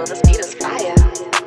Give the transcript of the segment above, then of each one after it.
Yo, this beat is fire.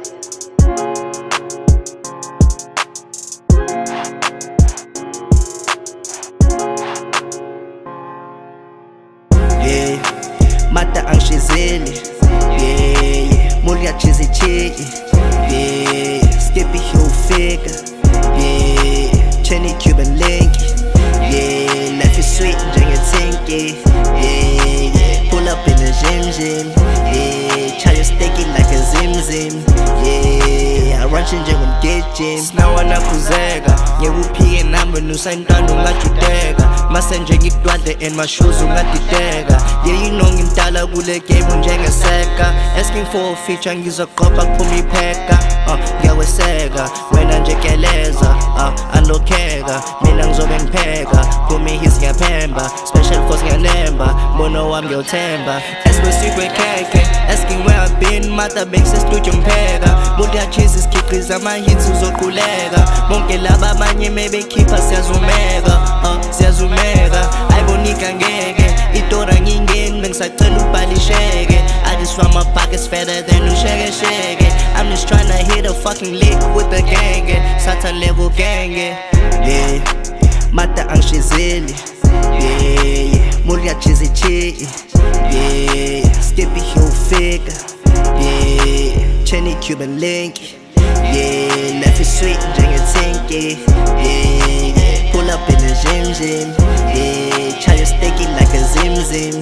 Yeah, mata ang shizeli. Yeah, mulya chizi chiki. Yeah, Skippy Hugh figure. Yeah, Chenny Cuban linky. Yeah, life is sweet njengetinky. Yeah, pull up in the gym. Yeah, chayo sticky like a zim. Yeah, arrange njengomgijimi. Sinawana kuzeka ngekuphike nami nusayintwana ungajudeka mase nje ngikudwadle and my shoes ungadideka. Yeah, you know ngimdala kule game njengeseka. Asking for a feature ngizoqopha kuphuma ipheka. Ngiyaweseka wena nje keleza. Alokheka mina ngizobe ngipheka kumi his ngiyaphemba special force ngiyanemba mbono wami ngiyawuthemba. Esibesiphe keke asking where I've been mother banks studio mpheka mulya cheese isikhiqiza ama-hits uzoquleka bonke laba abanye mebekhipha siyazumeka ayibonika ngeke itora ngingeni bengisacela ubhalisheke. I just want my pockets fatter than ushekesheke. I'm just tryna hit a fucking lick with the gang. Satan level gang. Yeah, mata ang shizeli. Yeah, mulya chizi chiki. Yeah, Skippy Hugh figure. Yeah, Chenny Cuban linky. Yeah, life is sweet njengetinky. Yeah, pull up in the gym. Yeah, chayo sticky like a zim.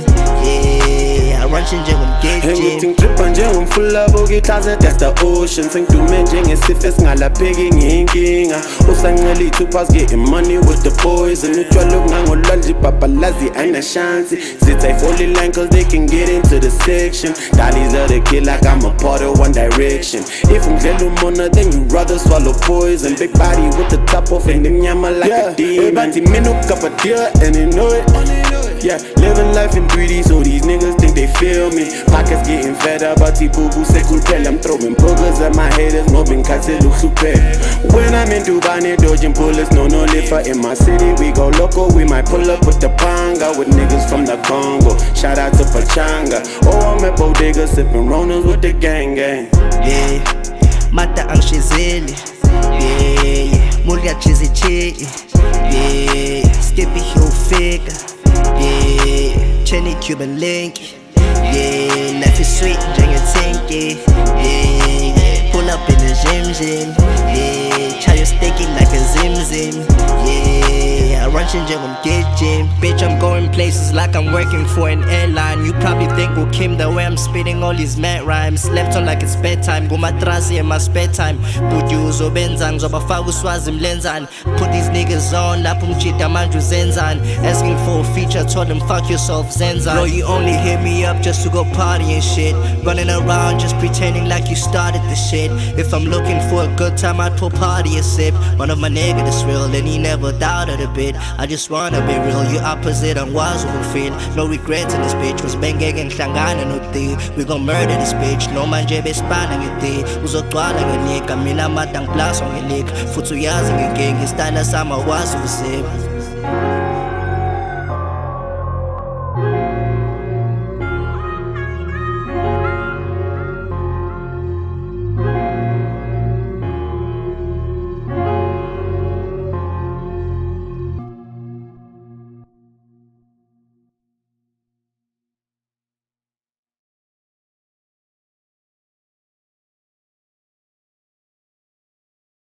Yeah, arrange njengomgijimi. Ngithi ngitripha njengomfula bokithaze that's the ocean. Sengidume njengesifo esingalapheki ngiyinkinga. Usancela i-2 getting money with the boys. And utshwala obungangolwandle ibhabhalazi ayinashansi. Zithi ayifall in line cause they can get into the section. Dollies are the kid like I'm a part of One Direction. If ngidlela umona then you rather swallow poison. Big body with the top off and nyama like a demon. Bathi mina ukukaphathia and they know it. Yeah, living life in 3D so these niggas think they feel me. Pockets getting fatter but boo-boo sekuphela. I'm throwing boogers at my haters ngoba ngikhathele ukuhlupheka. When I'm in Dubai dodging bullets, no lifer in my city. We go local, we might pull up with the panga with niggas from the Congo. Shout out to Pachanga. Oh, I'm at Bodega sipping Ronas with the gang. Yeah, mata ang shizeli. Yeah, mulya chizi chiki. Yeah, Skippy Hugh figure. Yeah, Chenny Cuban linky. Yeah, life is sweet njengetinky. Yeah, pull up in the gym. Yeah, chayo sticky like a zim. Yeah, arrange njengomgijimi. Bitch, I'm going places like I'm working for an airline. You probably think we'll Kim the way I'm spitting all these mad rhymes. Slept on like it's bedtime, gumatrasi in my spare time. Buju uzobenza ngizobafaka uswazi mlenzani. Put these niggas on, lapho mchita manje uzenzani. Asking for a feature, told them fuck yourself zenzani. Bro, you only hit me up just to go party and shit. Running around just pretending like you started the shit. If I'm looking for a good time, I'd pull party a sip. One of my niggas is real and he never doubted a bit. I just wanna be real, you opposite and was feel. No regrets in this bitch, was banging and hlangana no thing. We gon' murder this bitch, no manje bespana ngiti. Uzogcwala ngenika, mina matang plus on ngelik. Futhi uyazi ngenkinga, istyle sama wazi ukusip.